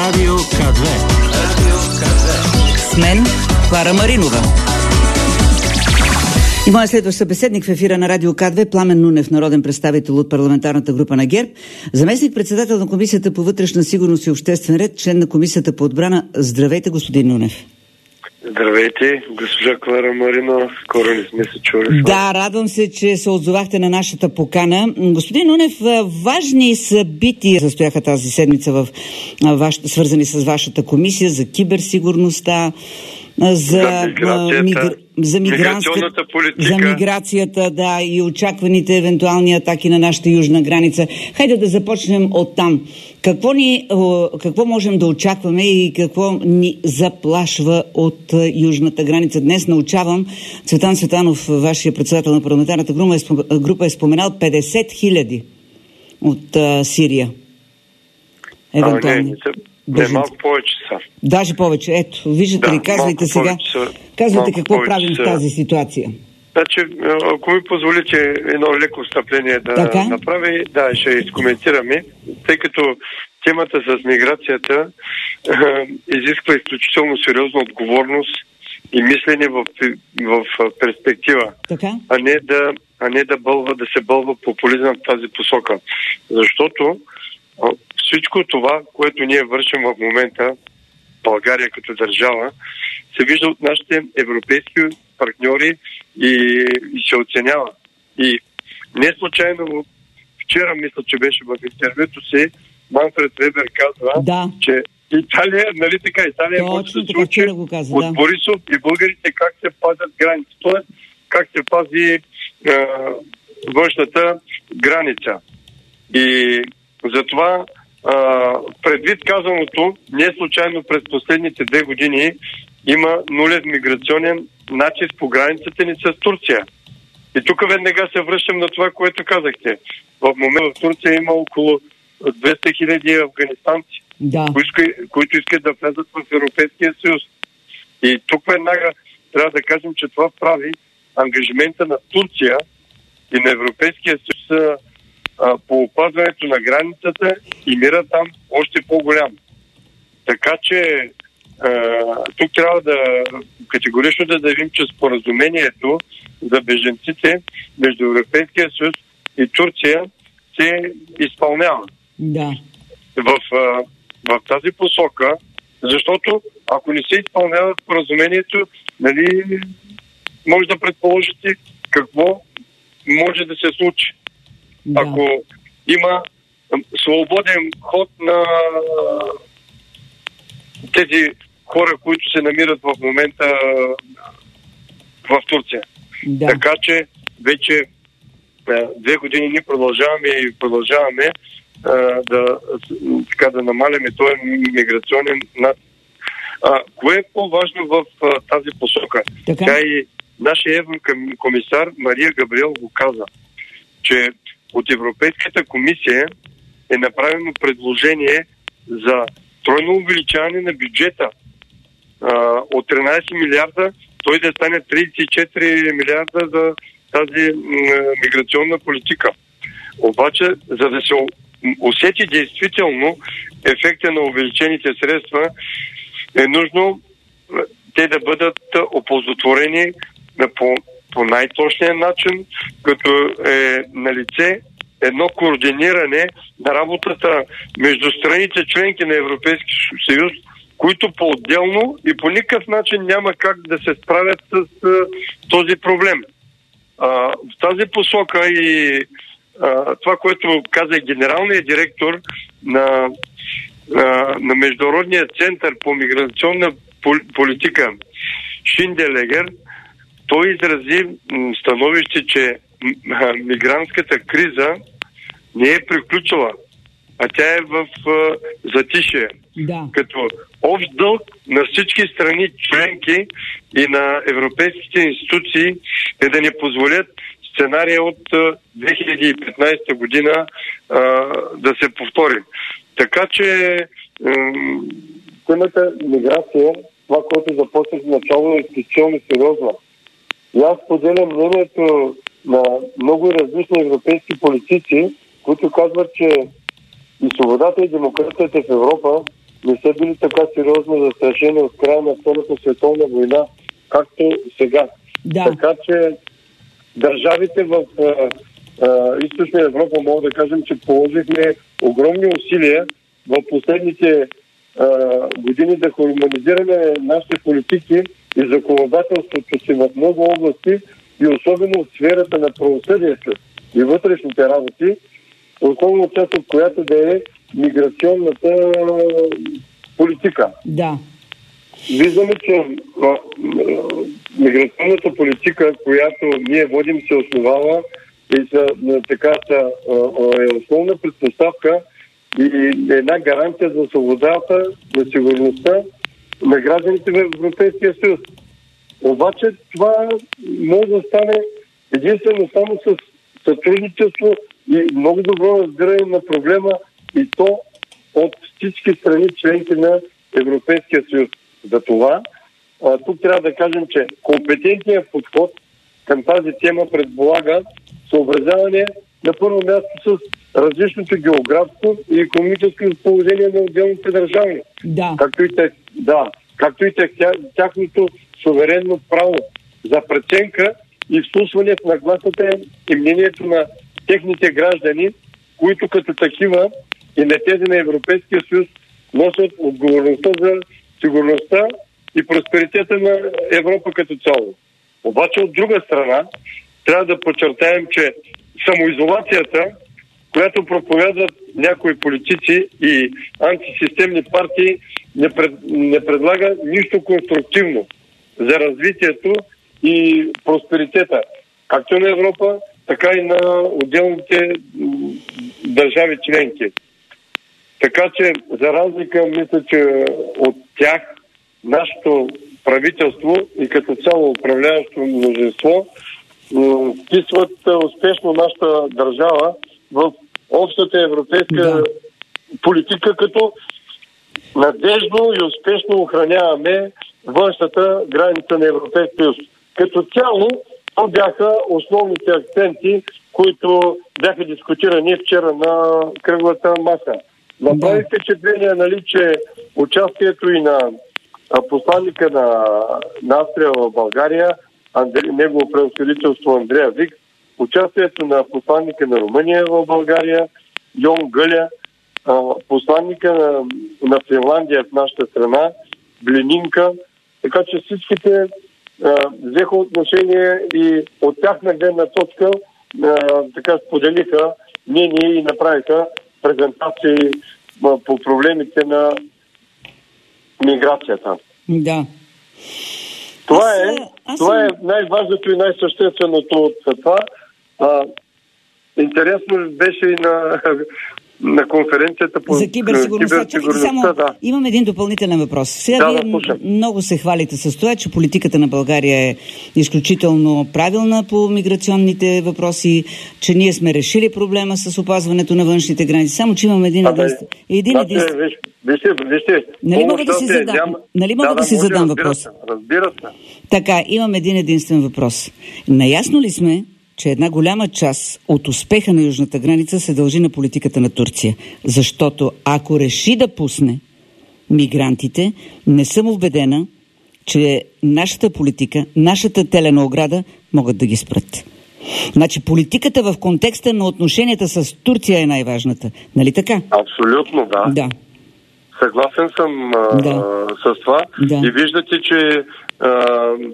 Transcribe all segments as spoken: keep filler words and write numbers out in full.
Радио К две. Радио К две. С мен Клара Маринова. И моя следващ събеседник в ефира на Радио К две, Пламен Нунев, народен представител от парламентарната група на ГЕРБ, заместник-председател на Комисията по вътрешна сигурност и обществен ред, член на Комисията по отбрана. Здравейте, господин Нунев. Здравейте, госпожа Клара Маринова. Скоро не сме се чули. Да, радвам се, че се отзовахте на нашата покана. Господин Нунев, важни събития състояха тази седмица, в, ваш, свързани с вашата комисия за киберсигурността, за, за миграцията, мигр... за, миграционната политика. За миграцията, да, и очакваните евентуални атаки на нашата южна граница. Хайде да започнем оттам. Какво, ни, какво можем да очакваме и какво ни заплашва от южната граница? Днес научавам, Цветан Цветанов, вашия председател на парламентарната група, е споменал петдесет хиляди от а, Сирия. Евентуално. А, не, не, не, не, малко повече са. Даже повече. Ето, виждате да, ли, казвайте сега. Са, казвайте какво правим са. в тази ситуация. Значи, ако ми позволите едно леко встъпление да така? направи, да, ще изкоментираме, тъй като темата с миграцията е, изисква изключително сериозна отговорност и мислене в, в перспектива, така? а не да, а не да, бълва, да се бълва популизъм в тази посока. Защото всичко това, което ние вършим в момента, България като държава, се вижда от нашите европейски партньори и, и се оценява. И не случайно вчера, мисля, че беше в интервюто си, Манфред Вебер казва, да. че Италия, нали така, Италия може да се учи от да. Борисов и българите как се пазят граници. Тоест, как се пази е, външната граница. И затова Uh, предвид казаното, не случайно през последните две години има нулев миграционен натиск по границата ни с Турция. И тук веднага се връщам на това, което казахте. В момента в Турция има около двеста хиляди афганистанци, да. които, които искат да влезат в Европейския съюз. И тук веднага трябва да кажем, че това прави ангажимента на Турция и на Европейския съюз по опазването на границата и мира там още по-голям. Така че а, тук трябва да категорично да заявим, че споразумението за бежанците между Европейския съюз и Турция се изпълнява. Да. В, а, в тази посока, защото ако не се изпълнява споразумението, нали, може да предположите какво може да се случи. Да. Ако има свободен ход на тези хора, които се намират в момента в Турция. Да. Така че вече две години ние продължаваме и продължаваме да, така, да намаляме този миграционен над. А, кое е по-важно в а, тази посока? Така? Тя и нашия еврокомисар Мария Габриел го каза, че от Европейската комисия е направено предложение за тройно увеличаване на бюджета а, от тринадесет милиарда, той да стане тридесет и четири милиарда за тази м, миграционна политика. Обаче, за да се усети действително ефекта на увеличените средства, е нужно те да бъдат оползотворени по по най-точния начин, като е на лице едно координиране на работата между страните членки на Европейския съюз, които по-отделно и по никакъв начин няма как да се справят с а, този проблем. А, в тази посока и а, това, което каза генералният директор на, а, на Международния център по миграционна политика Шинделегер, той изрази становище, че мигрантската криза не е приключила, а тя е в а, затишие. Да. Като общ дълг на всички страни членки и на европейските институции е да не позволят сценария от а, две хиляди и петнадесета година а, да се повтори. Така че м- темата миграция, това, което започнах в начало, е изключително сериозно. И аз поделям мнението на много различни европейски политици, които казват, че и свободата и демокрацията в Европа не са били така сериозно застрашени от края на Втората световна война, както сега. Да. Така че държавите в а, а, Източна Европа, мога да кажем, че положихме огромни усилия в последните а, години да хармонизираме нашите политики и законодателството си в много области и особено в сферата на правосъдието и вътрешните работи, основна част от която да е миграционната политика. Да. Виждаме, че а, а, миграционната политика, която ние водим, се основава и са, така, са, а, а, е основна предпоставка и една гаранция за свободата, на сигурността на гражданите в Европейския съюз. Обаче това може да стане единствено само с сътрудничество и много добро разбиране на проблема и то от всички страни членки на Европейския съюз. За това а, тук трябва да кажем, че компетентният подход към тази тема предполага съобразяване на първо място с различното географско и икономическо положение на отделните държави. Да. Както и, тях, да, както и тях, тяхното суверенно право за преценка и вслушване в нагласата и мнението на техните граждани, които като такива и на тези на Европейския съюз носят отговорността за сигурността и просперитета на Европа като цяло. Обаче от друга страна трябва да подчертаем, че самоизолацията, която проповядват някои политици и антисистемни партии, не, пред, не предлага нищо конструктивно за развитието и просперитета, както на Европа, така и на отделните държави членки. Така че, за разлика, мисля, че от тях, нашето правителство и като цяло управляващо множество вписват успешно нашата държава в общата европейска да. политика, като надежно и успешно охраняваме външната граница на Европейския съюз. Като цяло, това бяха основните акценти, които бяха дискутирани вчера на кръглата маса. Направи впечатление, нали, че участието и на посланника на, на Австрия в България, Андре, негово превъзходителство Андрея Вик, участието на посланника на Румъния в България, Йон Гъля, посланника на, на Финландия в нашата страна, Блининка, така че всичките а, взеха отношение и от тяхна гледна точка а, така споделиха мнение и направиха презентации а, по проблемите на миграцията. Да. Това аз, е, аз това съм... е най-важното и най-същественото от това. А, интересно беше и на, на конференцията по за киберсигурността. киберсигурността Само, да. Имам един допълнителен въпрос. Сега да, вие да, много се хвалите с това, че политиката на България е изключително правилна по миграционните въпроси, че ние сме решили проблема с опазването на външните граници. Само, че имам един единствен... един единствен... Вижте, вижте, нали мога да си задам, няма... нали мога да, да, да си може, задам разбира въпрос? се, разбира се. Така, имам един единствен въпрос. Наясно ли сме, че една голяма част от успеха на южната граница се дължи на политиката на Турция? Защото ако реши да пусне мигрантите, не съм убедена, че нашата политика, нашата телена ограда могат да ги спрат. Значи политиката в контекста на отношенията с Турция е най-важната. Нали така? Абсолютно, да. Да. Съгласен съм а, да. с това. Да. И виждате, че а,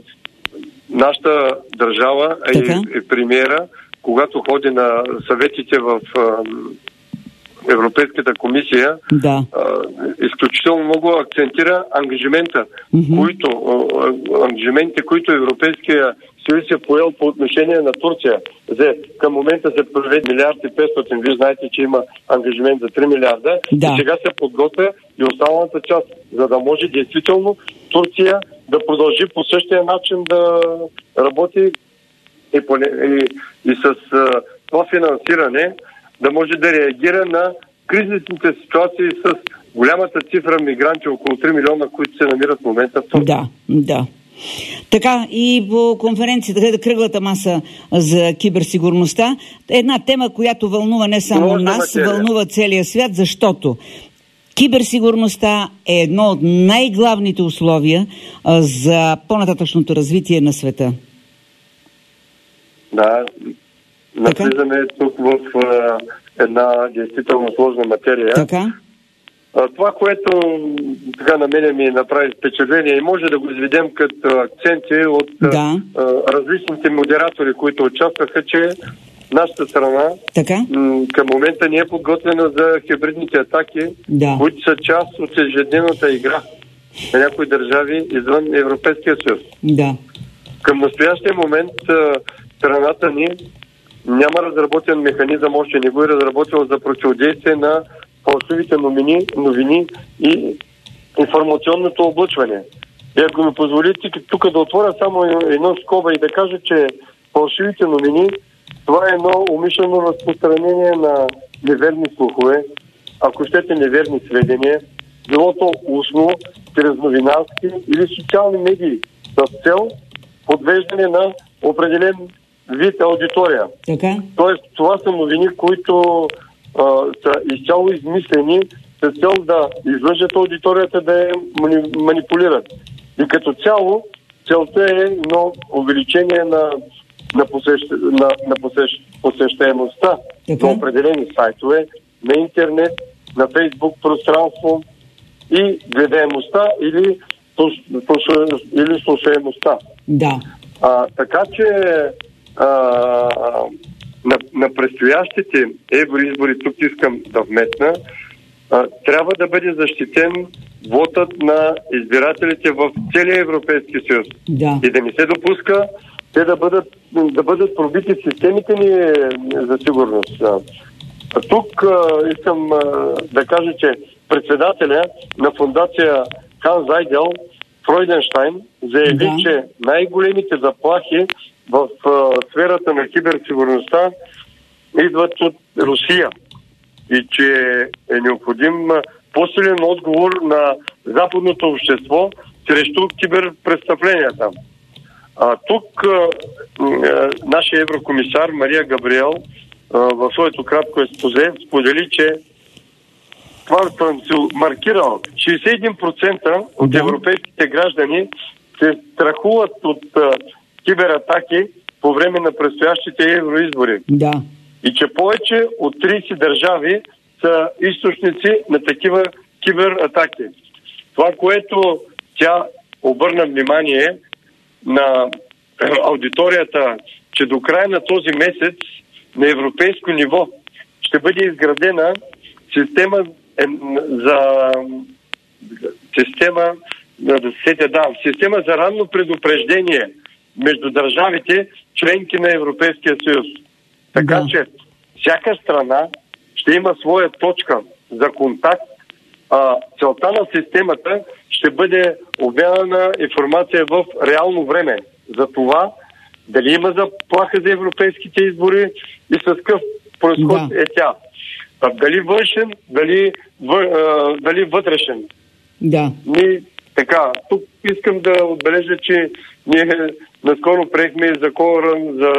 нашата държава и, и премиера, когато ходи на съветите в а, Европейската комисия, да. а, изключително много акцентира ангажимента, mm-hmm. които, а, ангажиментите, които Европейския съюз е поел по отношение на Турция. За, към момента се проведе милиард и петстотин. Вие знаете, че има ангажимент за три милиарда. Да. И сега се подготвя и останалата част, за да може действително Турция да продължи по същия начин да работи и, по, и, и с а, това финансиране да може да реагира на кризисните ситуации с голямата цифра мигранти, около три милиона, които се намират в момента в Турция. Да, да. Така, и по конференцията, кръглата маса за киберсигурността, една тема, която вълнува не само Може нас, материя. вълнува целия свят, защото Киберсигурността е едно от най-главните условия а, за по-нататъчното развитие на света. Да, навлизаме тук в а, една действително сложна материя. Така? А, това, което така на мене ми направи впечатление и може да го изведем като акценти от да. а, различните модератори, които участваха, че нашата страна така? М- към момента не е подготвена за хибридните атаки, да. които са част от ежедневната игра на някои държави извън Европейския съюз. Да. Към настоящия момент а, страната ни няма разработен механизъм, още не го е разработил за противодействие на фалшивите новини, новини и информационното облъчване. И ако ми позволите тук да отворя само едно скоба и да кажа, че фалшивите новини това е едно умишлено разпространение на неверни слухове, ако щете неверни сведения, било то устно, чрез новинарски или социални медии, с цел подвеждане на определен вид аудитория. Така? Тоест, това са новини, които а, са изцяло измислени с цел да излъжат аудиторията, да я мани, манипулират. И като цяло, целта е едно увеличение на, на, посещ, на, на посещ, посещаемостта така? на определени сайтове, на интернет, на Фейсбук пространство и гледаемостта или, или слушаемостта. Да. А, така че а, на, на предстоящите евроизбори, тук искам да вметна, а, трябва да бъде защитен вотът на избирателите в целия Европейски съюз. Да. И да не се допуска те да бъдат, да бъдат пробити системите ни за сигурност. А тук а, искам а, да кажа, че председателя на фондация Ханс Зайдел Фройденщайн заяви, да. че най-големите заплахи в а, сферата на киберсигурността идват от Русия и че е необходим а, по-силен отговор на западното общество срещу киберпрестъпленията. А, тук а, а, нашия еврокомисар Мария Габриел а, в своето кратко експозе сподели, че това съм се маркирал. шейсет и един процента от да. европейските граждани се страхуват от а, кибератаки по време на предстоящите евроизбори. Да. И че повече от трийсет държави са източници на такива кибератаки. Това, което тя обърна внимание на аудиторията, че до края на този месец на европейско ниво ще бъде изградена система за система да се да, система за ранно предупреждение между държавите, членки на Европейския съюз. Така да. че всяка страна ще има своя точка за контакт. А, целта на системата ще бъде обмяна на информация в реално време за това дали има заплаха за европейските избори и с какъв произход да. е тя. А, дали външен, дали, въ, а, дали вътрешен. Да. Ние, така, тук искам да отбележа, че ние наскоро приехме закон за,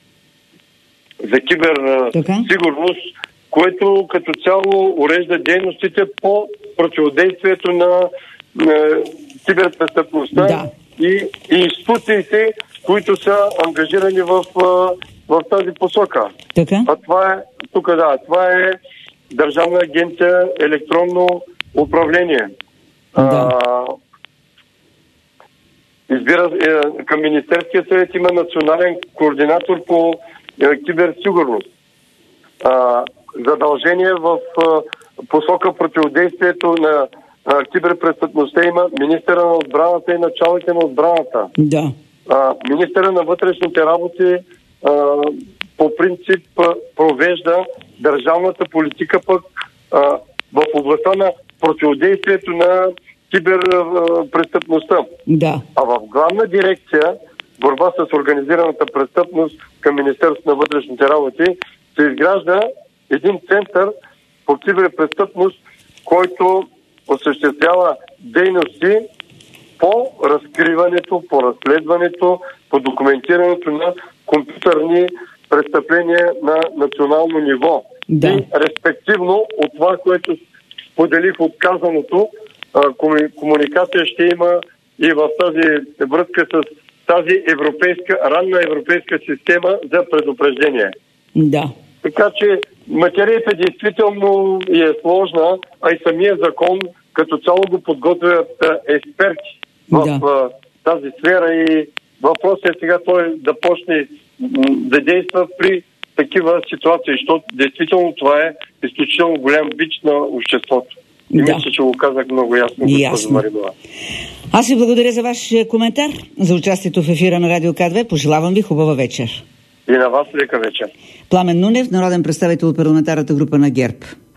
за киберсигурност, което като цяло урежда дейностите по противодействието на, на киберпрестъпността да. и, и институциите, които са ангажирани в, в тази посока. Така? А това е, тук да, това е Държавна агенция електронно управление. Да. А, избира, е, към Министерския съвет има национален координатор по е, киберсигурност. А, задължение в а, посока противодействието на а, киберпрестъпността има министъра на отбраната и началите на отбраната. Да. А, министъра на вътрешните работи а, по принцип а, провежда държавната политика пък а, в областта на противодействието на киберпрестъпността. Да. А в главна дирекция борба с организираната престъпност към Министерството на вътрешните работи се изгражда един център по киберпрестъпност, който осъществява дейности по разкриването, по разследването, по документирането на компютърни престъпления на национално ниво. Да. И респективно от това, което споделих отказаното. Комуникация ще има и в тази връзка с тази европейска, ранна европейска система за предупреждение. Да. Така че материята действително е сложна, а и самия закон като цяло го подготвят експерти в да. тази сфера и въпросът е сега той да почне да действа при такива ситуации, защото действително това е изключително голям бич на обществото. И да. мисля, че го казах много ясно, госпожо Маринова. Аз ви благодаря за ваш коментар, за участието в ефира на Радио К две. Пожелавам ви хубава вечер. И на вас лека вечер. Пламен Нунев, народен представител от парламентарната група на ГЕРБ.